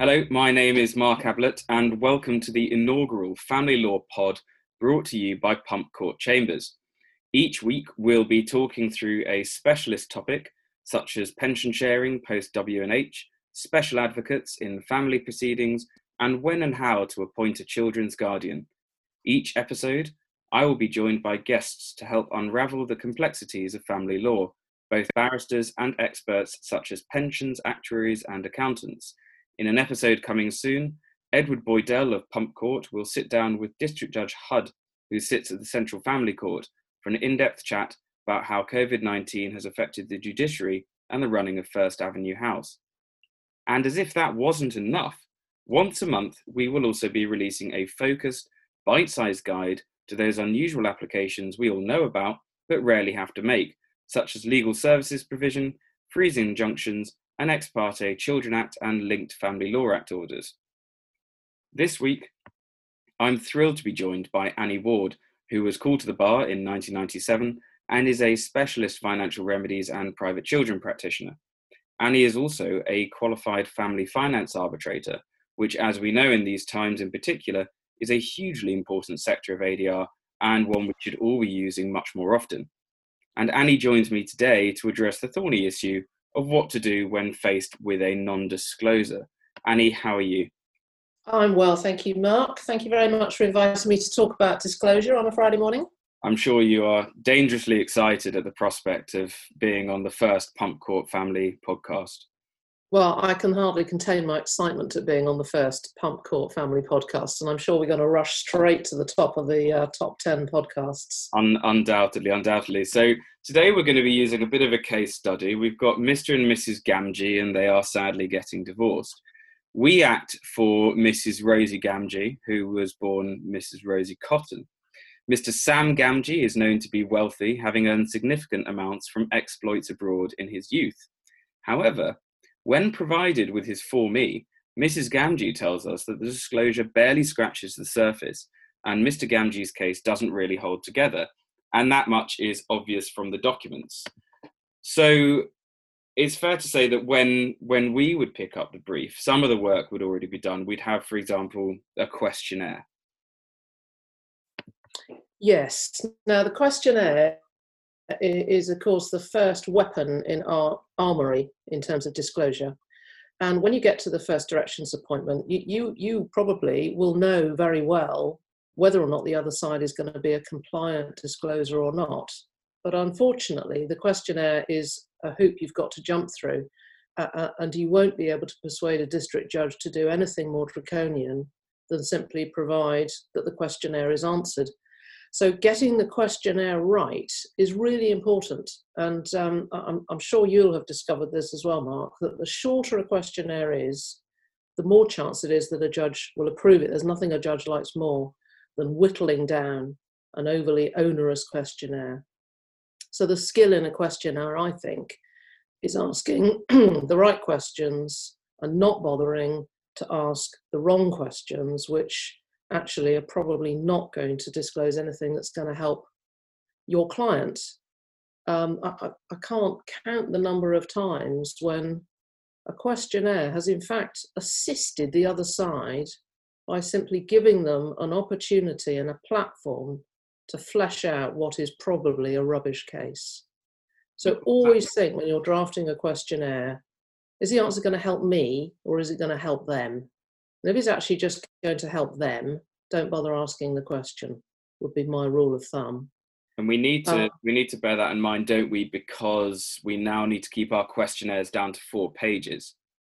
Hello, my name is Mark Ablett and welcome to the inaugural Family Law Pod brought to you by Pump Court Chambers. Each week we'll be talking through a specialist topic such as pension sharing post-W&H, special advocates in family proceedings, and when and how to appoint a children's guardian. Each episode, I will be joined by guests to help unravel the complexities of family law, both barristers and experts such as pensions, actuaries, and accountants. In an episode coming soon, Edward Boydell of Pump Court will sit down with District Judge Hudd, who sits at the Central Family Court, for an in-depth chat about how COVID-19 has affected the judiciary and the running of First Avenue House. And as if that wasn't enough, once a month we will also be releasing a focused, bite-sized guide to those unusual applications we all know about but rarely have to make, such as legal services provision, freezing injunctions, and Ex parte Children Act and linked Family Law Act orders. This week, I'm thrilled to be joined by Annie Ward, who was called to the bar in 1997 and is a specialist financial remedies and private children practitioner. Annie is also a qualified family finance arbitrator, which, as we know in these times in particular, is a hugely important sector of ADR and one we should all be using much more often. And Annie joins me today to address the thorny issue of what to do when faced with a non-disclosure. Annie, how are you? I'm well, thank you, Mark. Thank you very much for inviting me to talk about disclosure on a Friday morning. I'm sure you are dangerously excited at the prospect of being on the first Pump Court Family podcast. Well, I can hardly contain my excitement at being on the first Pump Court Family podcast, and I'm sure we're going to rush straight to the top of the top 10 podcasts. Undoubtedly. So today we're going to be using a bit of a case study. We've got Mr. and Mrs. Gamgee, and they are sadly getting divorced. We act for Mrs. Rosie Gamgee, who was born Mrs. Rosie Cotton. Mr. Sam Gamgee is known to be wealthy, having earned significant amounts from exploits abroad in his youth. However, when provided with his Form E, Mrs. Gamgee tells us that the disclosure barely scratches the surface, and Mr. Gamgee's case doesn't really hold together, and that much is obvious from the documents. So it's fair to say that when we would pick up the brief, some of the work would already be done. We'd have, for example, a questionnaire. Yes. Now, the questionnaire is, of course, the first weapon in our armoury in terms of disclosure. And when you get to the first directions appointment, you probably will know very well whether or not the other side is going to be a compliant discloser or not. But unfortunately, the questionnaire is a hoop you've got to jump through, and you won't be able to persuade a district judge to do anything more draconian than simply provide that the questionnaire is answered. So getting the questionnaire right is really important. And I'm sure you'll have discovered this as well, Mark, that the shorter a questionnaire is, the more chance it is that a judge will approve it. There's nothing a judge likes more than whittling down an overly onerous questionnaire. So the skill in a questionnaire, I think, is asking the right questions and not bothering to ask the wrong questions, which actually are probably not going to disclose anything that's going to help your client. I can't count the number of times when a questionnaire has in fact assisted the other side by simply giving them an opportunity and a platform to flesh out what is probably a rubbish case. So always think when you're drafting a questionnaire, is the answer going to help me or is it going to help them? And if it's actually just going to help them, don't bother asking the question, would be my rule of thumb. And we need to bear that in mind, don't we? Because we now need to keep our questionnaires down to 4 pages,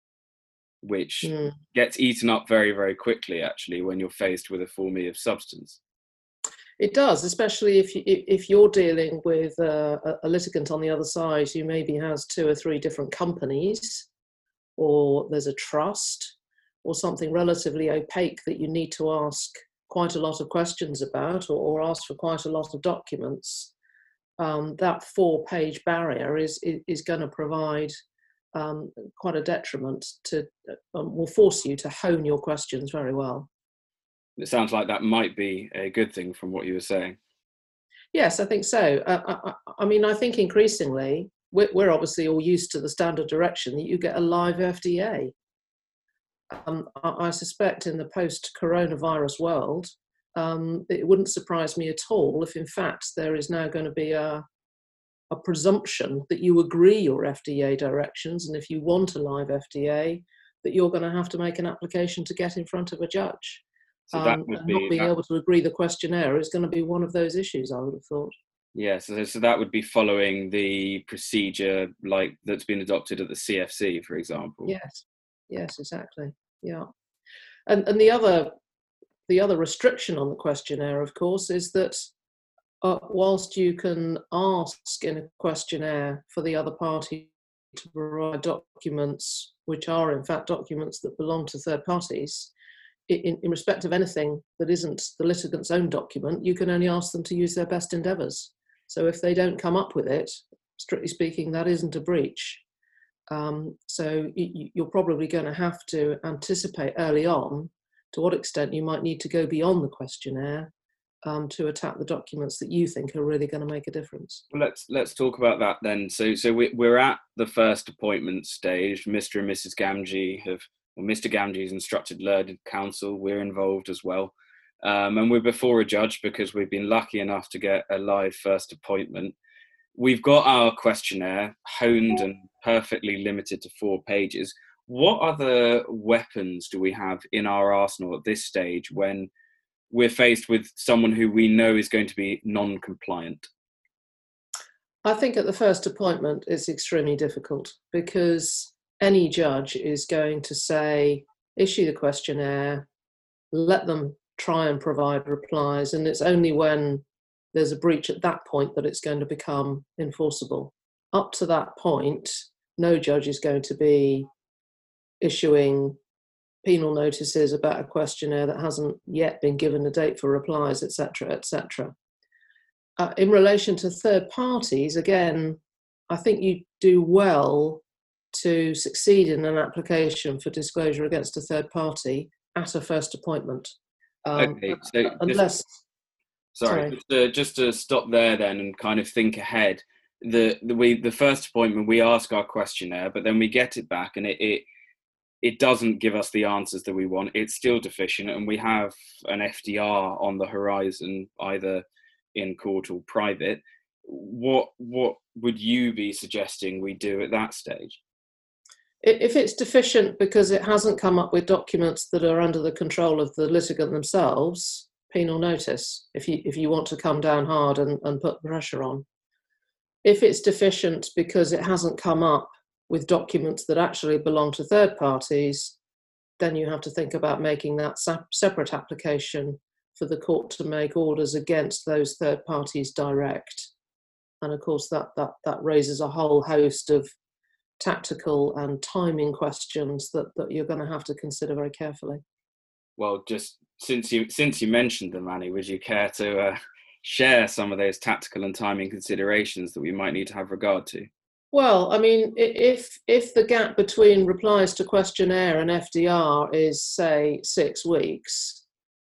which gets eaten up very, very quickly, actually, when you're faced with a Form E of substance. It does, especially if you're dealing with a litigant on the other side who maybe has 2 or 3 different companies, or there's a trust, or something relatively opaque that you need to ask quite a lot of questions about, or ask for quite a lot of documents. That 4-page barrier is going to provide quite a detriment to, will force you to hone your questions very well. It sounds like that might be a good thing from what you were saying. Yes, I think so. I mean, I think increasingly, we're obviously all used to the standard direction that you get a live FDA. I suspect in the post-coronavirus world, it wouldn't surprise me at all if, in fact, there is now going to be a presumption that you agree your FDA directions, and if you want a live FDA, that you're going to have to make an application to get in front of a judge. So that would and be not being able to agree the questionnaire is going to be one of those issues, I would have thought. Yeah, so that would be following the procedure like that's been adopted at the CFC, for example. Yes, exactly. Yeah, and the other restriction on the questionnaire, of course, is that whilst you can ask in a questionnaire for the other party to provide documents which are in fact documents that belong to third parties, in respect of anything that isn't the litigant's own document, you can only ask them to use their best endeavours. So if they don't come up with it, strictly speaking, that isn't a breach. So you're probably going to have to anticipate early on to what extent you might need to go beyond the questionnaire to attack the documents that you think are really going to make a difference. Well, let's talk about that then. So we're at the first appointment stage. Mr. and Mrs. Gamgee Mr. Gamgee's instructed learned counsel. We're involved as well. And we're before a judge because we've been lucky enough to get a live first appointment. We've got our questionnaire honed and perfectly limited to 4 pages. What other weapons do we have in our arsenal at this stage when we're faced with someone who we know is going to be non-compliant? I think at the first appointment it's extremely difficult because any judge is going to say, issue the questionnaire, let them try and provide replies, and it's only when there's a breach at that point that it's going to become enforceable. Up to that point, no judge is going to be issuing penal notices about a questionnaire that hasn't yet been given a date for replies, etc., etc. In relation to third parties, again, I think you do well to succeed in an application for disclosure against a third party at a first appointment. Okay, so unless... Just to stop there then and kind of think ahead. The first appointment, we ask our questionnaire, but then we get it back and it doesn't give us the answers that we want. It's still deficient, and we have an FDR on the horizon, either in court or private. What would you be suggesting we do at that stage? If it's deficient because it hasn't come up with documents that are under the control of the litigant themselves, penal notice, if you want to come down hard and put pressure on. If it's deficient because it hasn't come up with documents that actually belong to third parties, then you have to think about making that separate application for the court to make orders against those third parties direct. And of course that raises a whole host of tactical and timing questions that you're going to have to consider very carefully. Well, just since you mentioned them, Annie, would you care to share some of those tactical and timing considerations that we might need to have regard to? Well, I mean, if the gap between replies to questionnaire and FDR is, say, 6 weeks,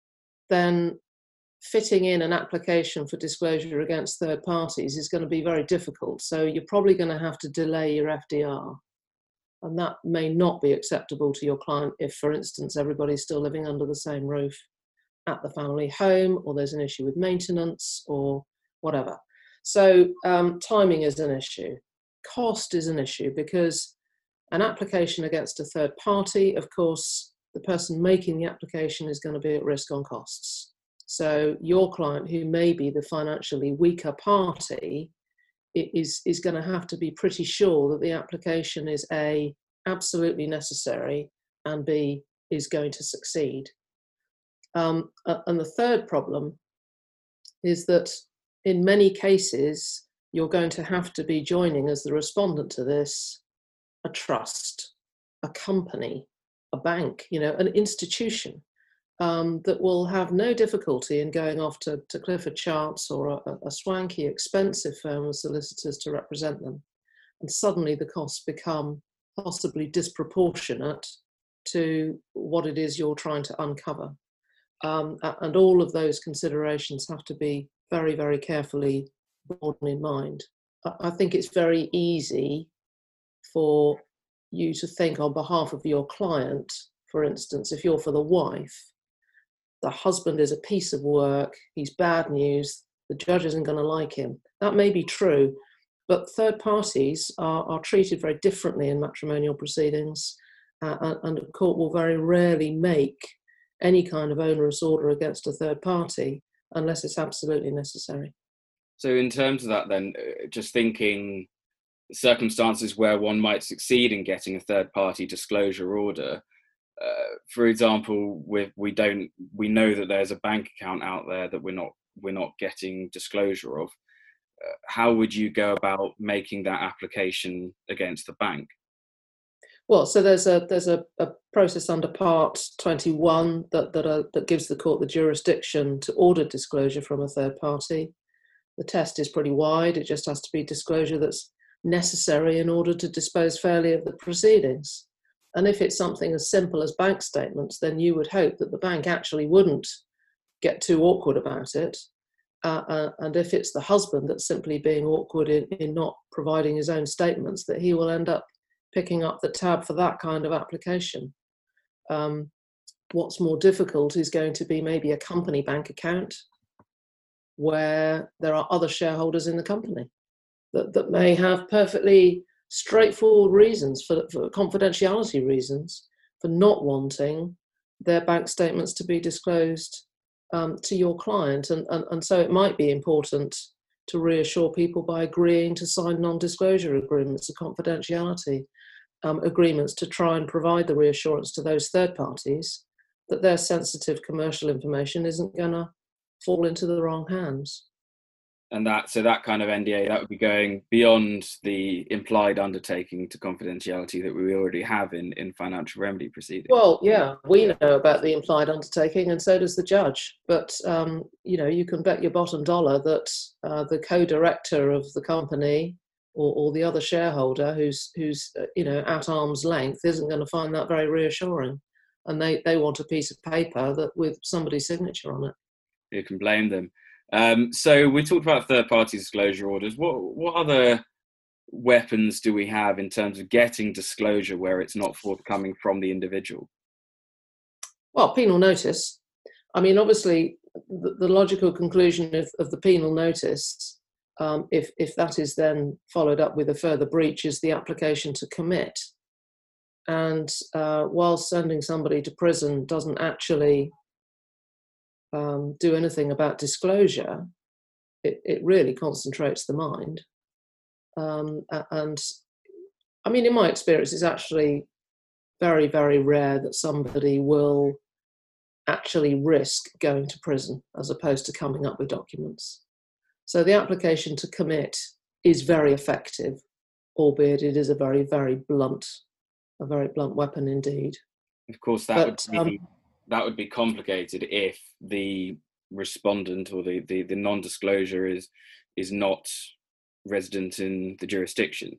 then fitting in an application for disclosure against third parties is going to be very difficult. So you're probably going to have to delay your FDR. And that may not be acceptable to your client if, for instance, everybody's still living under the same roof at the family home, or there's an issue with maintenance or whatever. So timing is an issue. Cost is an issue because an application against a third party, of course, the person making the application is going to be at risk on costs. So your client, who may be the financially weaker party, is going to have to be pretty sure that the application is A, absolutely necessary, and B, is going to succeed. And the third problem is that in many cases, you're going to have to be joining as the respondent to this a trust, a company, a bank, an institution that will have no difficulty in going off to Clifford Chance or a swanky, expensive firm of solicitors to represent them. And suddenly the costs become possibly disproportionate to what it is you're trying to uncover. And all of those considerations have to be very, very carefully borne in mind. I think it's very easy for you to think on behalf of your client, for instance, if you're for the wife, the husband is a piece of work, he's bad news, the judge isn't going to like him. That may be true, but third parties are treated very differently in matrimonial proceedings, and a court will very rarely make any kind of onerous order against a third party unless it's absolutely necessary. So in terms of that then, just thinking circumstances where one might succeed in getting a third party disclosure order, for example, we know that there's a bank account out there that we're not getting disclosure of. How would you go about making that application against the bank? Well, so there's a process under Part 21 that gives the court the jurisdiction to order disclosure from a third party. The test is pretty wide. It just has to be disclosure that's necessary in order to dispose fairly of the proceedings. And if it's something as simple as bank statements, then you would hope that the bank actually wouldn't get too awkward about it. And if it's the husband that's simply being awkward in not providing his own statements, that he will end up picking up the tab for that kind of application. What's more difficult is going to be maybe a company bank account where there are other shareholders in the company that may have perfectly straightforward reasons for confidentiality reasons for not wanting their bank statements to be disclosed to your client. And so it might be important to reassure people by agreeing to sign non-disclosure agreements of confidentiality agreements to try and provide the reassurance to those third parties that their sensitive commercial information isn't going to fall into the wrong hands. And that kind of NDA, that would be going beyond the implied undertaking to confidentiality that we already have in financial remedy proceedings. Well, yeah, we know about the implied undertaking, and so does the judge. But you can bet your bottom dollar that the co-director of the company or the other shareholder who's at arm's length isn't going to find that very reassuring, and they want a piece of paper that with somebody's signature on it. You can blame them. So we talked about third-party disclosure orders. What other weapons do we have in terms of getting disclosure where it's not forthcoming from the individual? Well, penal notice. I mean, obviously, the logical conclusion of the penal notice, if that is then followed up with a further breach, is the application to commit. And while sending somebody to prison doesn't actually do anything about disclosure, it really concentrates the mind. And I mean, in my experience, it's actually very, very rare that somebody will actually risk going to prison as opposed to coming up with documents. So the application to commit is very effective, albeit it is a very, very blunt weapon indeed. Of course, that would be complicated if the respondent or the non-disclosure is not resident in the jurisdiction.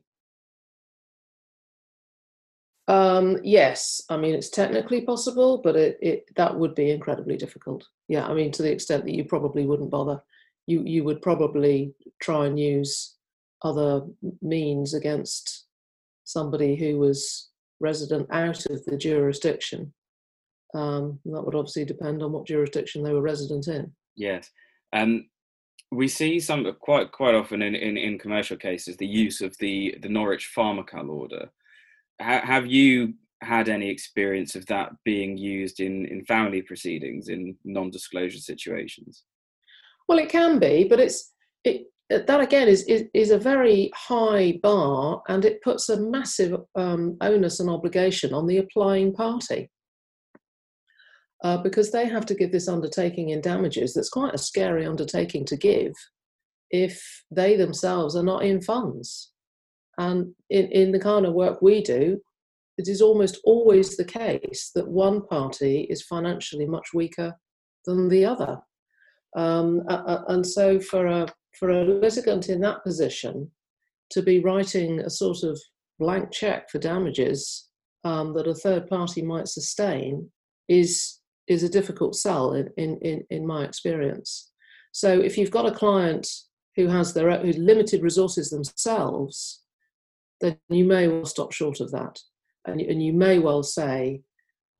Yes, I mean, it's technically possible, but that would be incredibly difficult. Yeah, I mean, to the extent that you probably wouldn't bother. You would probably try and use other means against somebody who was resident out of the jurisdiction. That would obviously depend on what jurisdiction they were resident in. Yes. We see some quite often in commercial cases the use of the Norwich Pharmacal order. Have you had any experience of that being used in family proceedings in non-disclosure situations? Well, it can be, but that again is a very high bar, and it puts a massive onus and obligation on the applying party. Because they have to give this undertaking in damages that's quite a scary undertaking to give if they themselves are not in funds. And in the kind of work we do, it is almost always the case that one party is financially much weaker than the other. And so for a litigant in that position to be writing a sort of blank check for damages that a third party might sustain is a difficult sell in my experience. So if you've got a client who has who's limited resources themselves, then you may well stop short of that, and you may well say,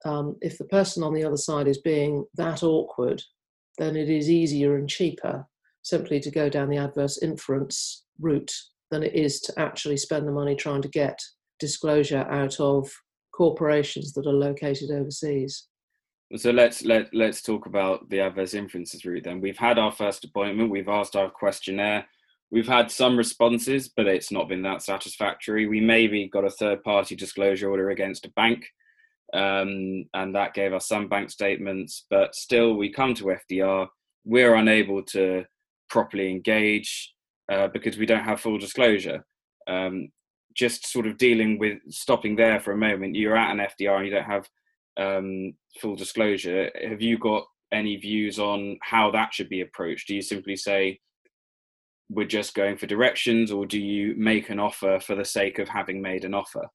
if the person on the other side is being that awkward, then it is easier and cheaper simply to go down the adverse inference route than it is to actually spend the money trying to get disclosure out of corporations that are located overseas. So let's talk about the adverse inferences route then. We've had our first appointment, we've asked our questionnaire, we've had some responses, but it's not been that satisfactory. We maybe got a third-party disclosure order against a bank, and that gave us some bank statements, but still we come to FDR, we're unable to properly engage because we don't have full disclosure. Just sort of stopping there for a moment, you're at an FDR and you don't have full disclosure. Have you got any views on how that should be approached? Do you simply say we're just going for directions, or do you make an offer for the sake of having made an offer?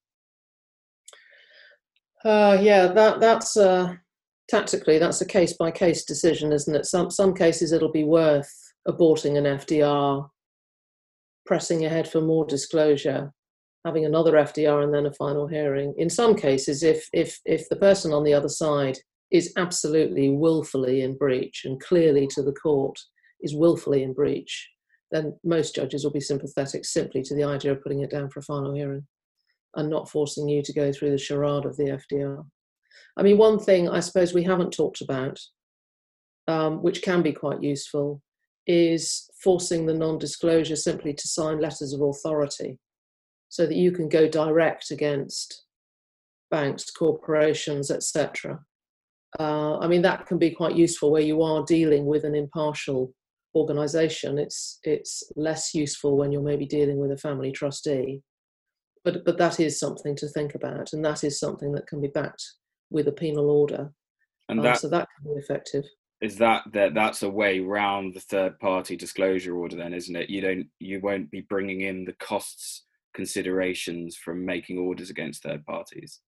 That's tactically, that's a case-by-case decision, isn't it? Some cases it'll be worth aborting an FDR, pressing ahead for more disclosure, having another FDR and then a final hearing. In some cases, if the person on the other side is absolutely willfully in breach and clearly to the court is willfully in breach, then most judges will be sympathetic simply to the idea of putting it down for a final hearing and not forcing you to go through the charade of the FDR. I mean, one thing I suppose we haven't talked about, which can be quite useful, is forcing the non-disclosure simply to sign letters of authority so that you can go direct against banks, corporations, etc. I mean, that can be quite useful where you are dealing with an impartial organisation. It's less useful when you're maybe dealing with a family trustee. But that is something to think about, and that is something that can be backed with a penal order. And so that can be effective. Is that's a way round the third-party disclosure order then, isn't it? You won't be bringing in the costs considerations from making orders against third parties.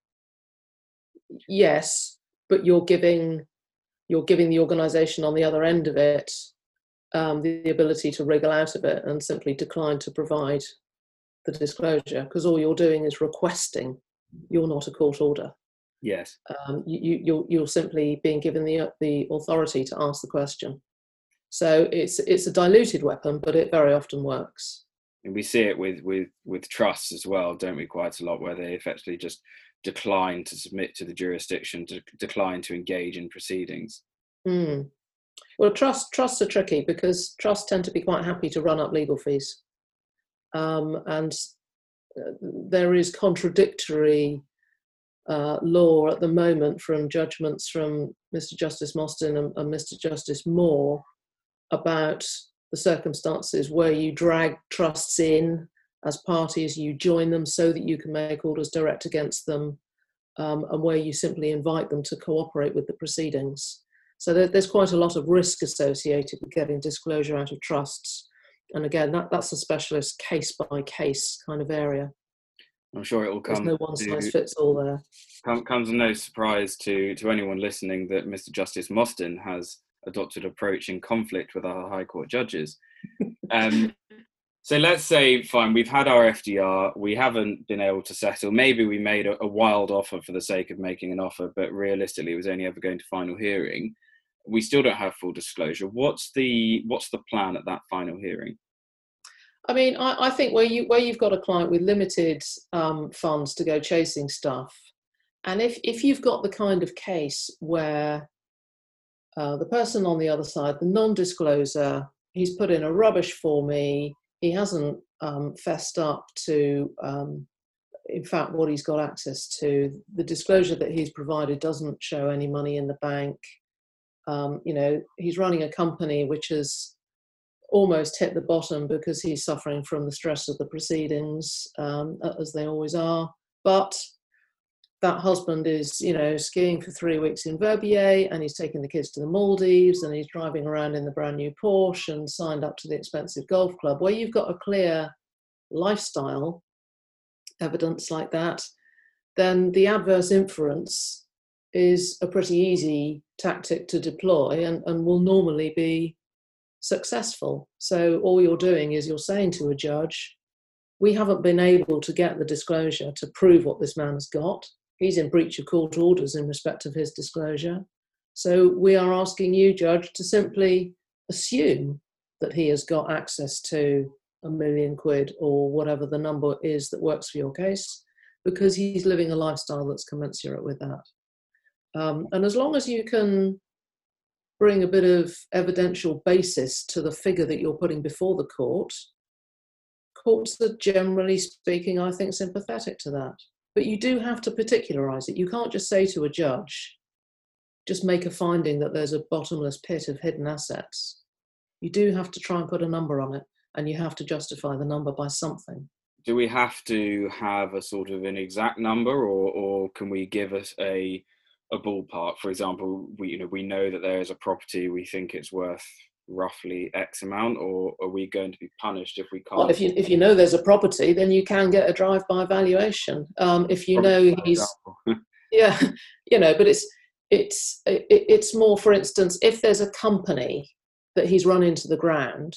Yes, but you're giving the organisation on the other end of it the ability to wriggle out of it and simply decline to provide the disclosure, because all you're doing is requesting. You're not a court order. Yes. You're simply being given the authority to ask the question. So it's a diluted weapon, but it very often works. And we see it with trusts as well, don't we? Quite a lot, where they effectively just decline to submit to the jurisdiction, to decline to engage in proceedings. Well, trusts are tricky because trusts tend to be quite happy to run up legal fees. And there is contradictory law at the moment from judgments from Mr. Justice Mostyn and Mr. Justice Moore about the circumstances where you drag trusts in as parties, you join them so that you can make orders direct against them, and where you simply invite them to cooperate with the proceedings. So there's quite a lot of risk associated with getting disclosure out of trusts. And again, that's a specialist case-by-case kind of area. I'm sure it will come. There's no one-size-fits-all there. Comes as no surprise to anyone listening that Mr. Justice Mostyn has adopted an approach in conflict with our High Court judges. So let's say, fine, we've had our FDR, we haven't been able to settle. Maybe we made a wild offer for the sake of making an offer, but realistically it was only ever going to final hearing. We still don't have full disclosure. What's the plan at that final hearing? I mean, I think where you've got a client with limited funds to go chasing stuff, and if you've got the kind of case where the person on the other side, the non-discloser, he's put in a rubbish for me, he hasn't fessed up to, in fact, what he's got access to, the disclosure that he's provided doesn't show any money in the bank. He's running a company which has almost hit the bottom because he's suffering from the stress of the proceedings, as they always are. But that husband is, skiing for 3 weeks in Verbier, and he's taking the kids to the Maldives, and he's driving around in the brand new Porsche and signed up to the expensive golf club. Where you've got a clear lifestyle evidence like that, then the adverse inference is a pretty easy tactic to deploy and will normally be successful. So all you're doing is you're saying to a judge, we haven't been able to get the disclosure to prove what this man has got. he's in breach of court orders in respect of his disclosure. So we are asking you, Judge, to simply assume that he has got access to £1 million or whatever the number is that works for your case, because he's living a lifestyle that's commensurate with that. And as long as you can bring a bit of evidential basis to the figure that you're putting before the court, courts are generally speaking, I think, sympathetic to that. But you do have to particularise it. You can't just say to a judge, just make a finding that there's a bottomless pit of hidden assets. You do have to try and put a number on it, and you have to justify the number by something. Do we have to have a sort of an exact number, or can we give us a ballpark? For example, we know that there is a property, we think it's worth roughly X amount, or are we going to be punished if we can't? Well, if you know there's a property, then you can get a drive-by valuation. If you know he's, yeah, but it's more, for instance, if there's a company that he's run into the ground,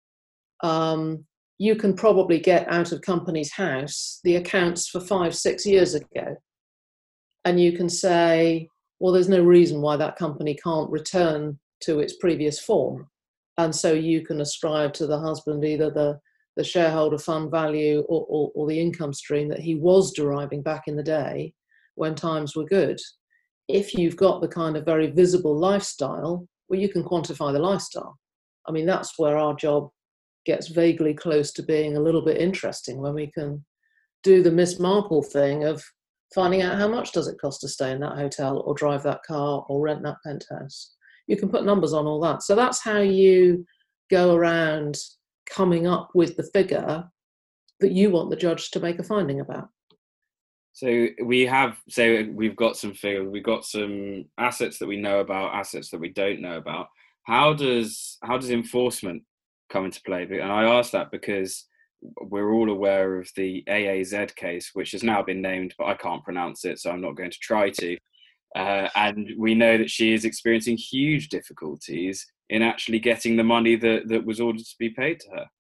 you can probably get out of company's house the accounts for 5-6 years ago, and you can say, well, there's no reason why that company can't return to its previous form. And so you can ascribe to the husband either the shareholder fund value or the income stream that he was deriving back in the day when times were good. If you've got the kind of very visible lifestyle, well, you can quantify the lifestyle. I mean, that's where our job gets vaguely close to being a little bit interesting, when we can do the Miss Marple thing of finding out how much does it cost to stay in that hotel or drive that car or rent that penthouse. You can put numbers on all that. So that's how you go around coming up with the figure that you want the judge to make a finding about. So we've got some figures, we've got some assets that we know about, assets that we don't know about. How does enforcement come into play? And I ask that because we're all aware of the AAZ case, which has now been named, but I can't pronounce it, so I'm not going to try to. And we know that she is experiencing huge difficulties in actually getting the money that was ordered to be paid to her.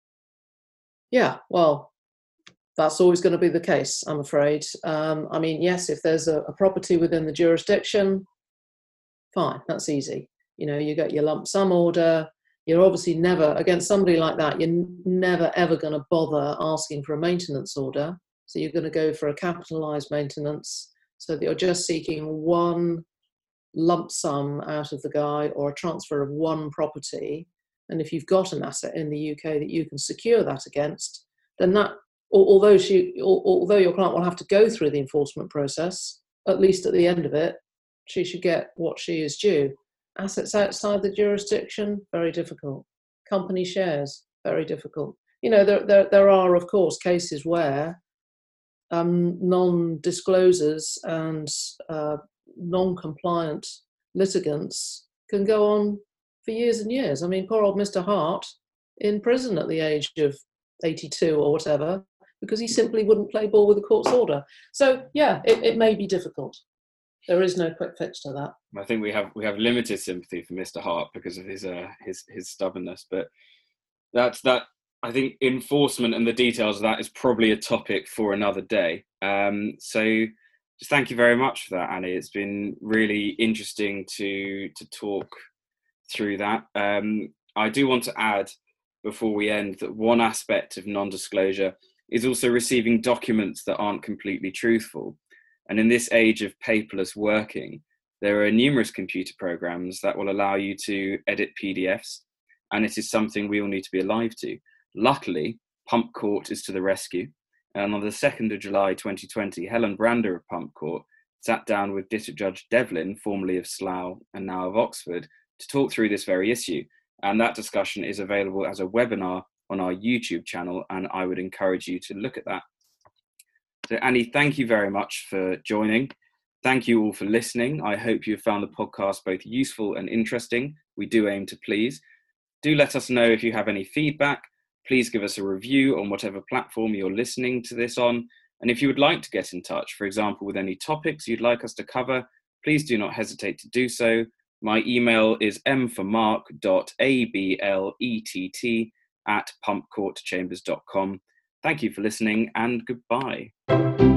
Yeah, well, that's always going to be the case, I'm afraid. I mean, yes, if there's a property within the jurisdiction, fine, that's easy. You get your lump sum order. You're obviously never, against somebody like that, you're never ever going to bother asking for a maintenance order. So you're going to go for a capitalised maintenance, so that you're just seeking one lump sum out of the guy, or a transfer of one property. And if you've got an asset in the UK that you can secure that against, then that, although your client will have to go through the enforcement process, at least at the end of it, she should get what she is due. Assets outside the jurisdiction, very difficult. Company shares, very difficult. There are, of course, cases where non-disclosures and non-compliant litigants can go on for years and years. I mean, poor old Mr. Hart in prison at the age of 82 or whatever, because he simply wouldn't play ball with the court's order. So, yeah, it may be difficult. There is no quick fix to that. I think we have limited sympathy for Mr. Hart because of his stubbornness, but that I think enforcement and the details of that is probably a topic for another day. So just thank you very much for that, Annie. It's been really interesting to talk through that. I do want to add before we end that one aspect of non-disclosure is also receiving documents that aren't completely truthful. And in this age of paperless working, there are numerous computer programs that will allow you to edit PDFs, and it is something we all need to be alive to. Luckily, Pump Court is to the rescue, and on the 2nd of July 2020, Helen Brander of Pump Court sat down with District Judge Devlin, formerly of Slough and now of Oxford, to talk through this very issue. And that discussion is available as a webinar on our YouTube channel, and I would encourage you to look at that. So Annie, thank you very much for joining. Thank you all for listening. I hope you have found the podcast both useful and interesting. We do aim to please. Do let us know if you have any feedback. Please give us a review on whatever platform you're listening to this on. And if you would like to get in touch, for example, with any topics you'd like us to cover, please do not hesitate to do so. My email is mformark.ablett@pumpcourtchambers.com. Thank you for listening, and goodbye.